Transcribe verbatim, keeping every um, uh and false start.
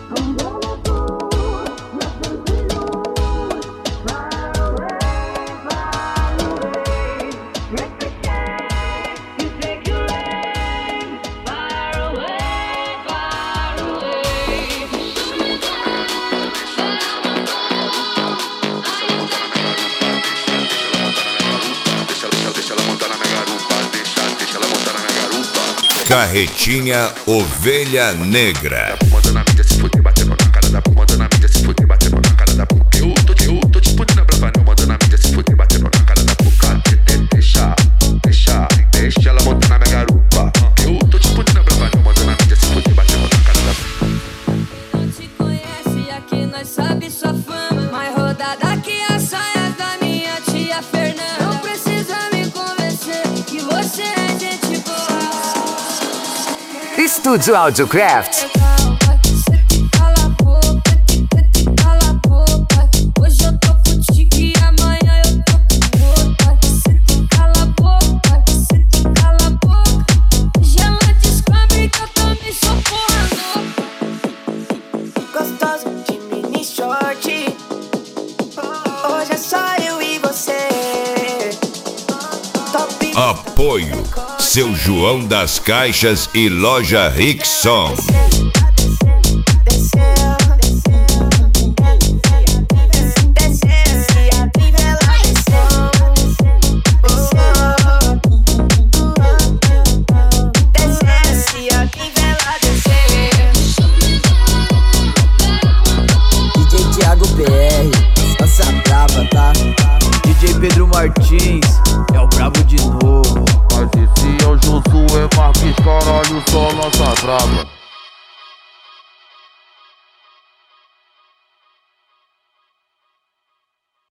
Carretinha Ovelha Negra. Estúdio Audiocraft. Apoio Seu João das Caixas e Loja Rickson. D J Thiago B R, nossa brava, tá? D J Pedro Martins, é o brabo de novo. Mas esse é o Josué Marques, caralho, só lança brava.